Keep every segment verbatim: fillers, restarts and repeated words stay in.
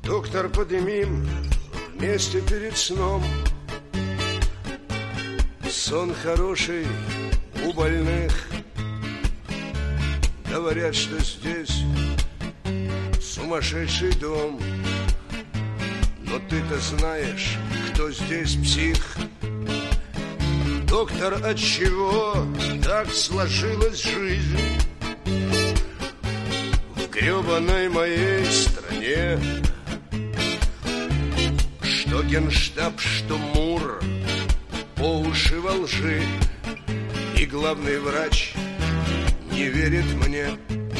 Доктор, подымим вместе перед сном. Сон хороший у больных. Говорят, что здесь сумасшедший дом. Но ты-то знаешь, кто здесь псих. Доктор, отчего так сложилась жизнь в гребаной моей стране? Что генштаб, что МУР по уши во лжи, и главный врач не верит мне.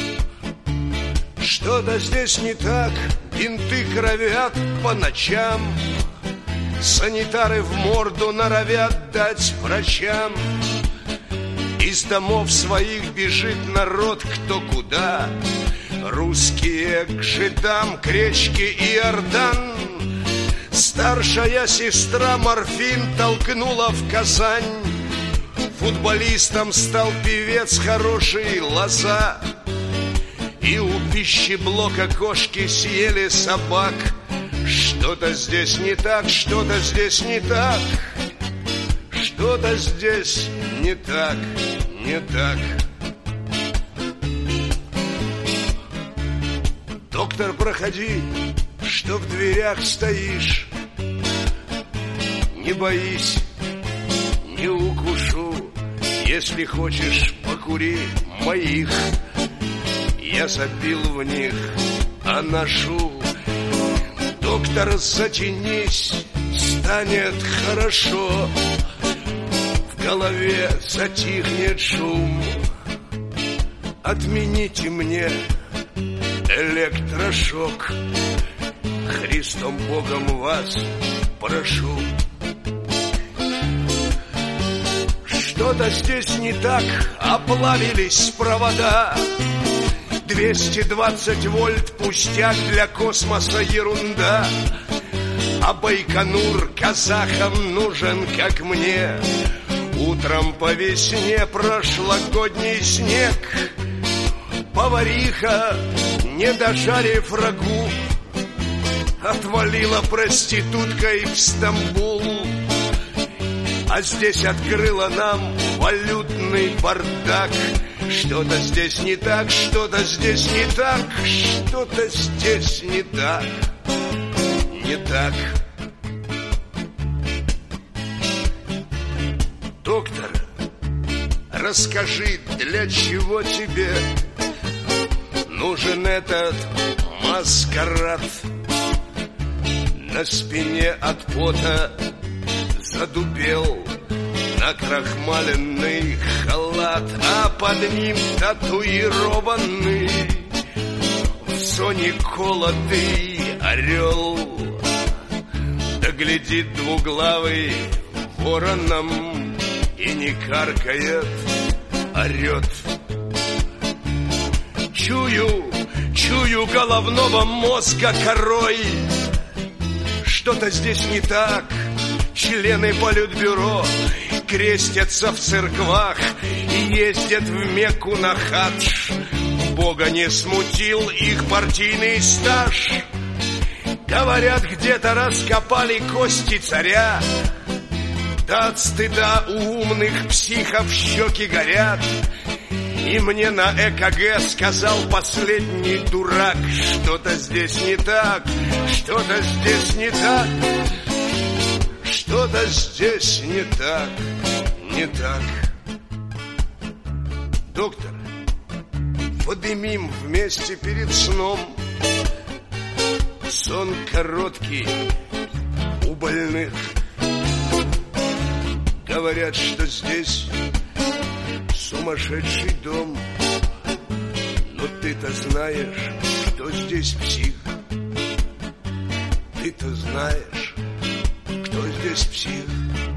Что-то здесь не так, бинты кровят по ночам, санитары в морду норовят дать врачам. Из домов своих бежит народ кто куда, русские к жидам, к речке Иордан. Старшая сестра морфин толкнула в Казань. Футболистом стал певец хороший Лоза. И у пищеблока кошки съели собак. Что-то здесь не так, что-то здесь не так. Что-то здесь не так, не так. Доктор, проходи, что в дверях стоишь. Не боись, не укушу. Если хочешь, покури моих. Я забил в них, а ношу. Доктор, затянись, станет хорошо. В голове затихнет шум. Отмените мне электрошок. Христом Богом вас прошу. Что-то здесь не так, оплавились провода. двести двадцать вольт пустяк, для космоса ерунда. А Байконур казахам нужен, как мне. Утром по весне прошлогодний снег. Повариха, не дожарив рагу, отвалила проституткой в Стамбул. А здесь открыла нам валютный бардак. Что-то здесь не так, что-то здесь не так. Что-то здесь не так, не так. Доктор, расскажи, для чего тебе нужен этот маскарад? На спине от пота задубел накрахмаленный халат, а под ним татуированный в зоне колотый орел. Да глядит двуглавый вороном и не каркает, орет. Чую, чую головного мозга корой. Что-то здесь не так. Члены политбюро крестятся в церквах и ездят в Мекку на хадж. Бога не смутил их партийный стаж. Говорят, где-то раскопали кости царя. Да от стыда у умных психов щеки горят. И мне на ЭКГ сказал последний дурак: что-то здесь не так, что-то здесь не так. Что-то здесь не так, не так. Доктор, подымим вместе перед сном. Сон короткий у больных. Говорят, что здесь сумасшедший дом. Но ты-то знаешь, кто здесь псих. Ты-то знаешь, кто здесь псих.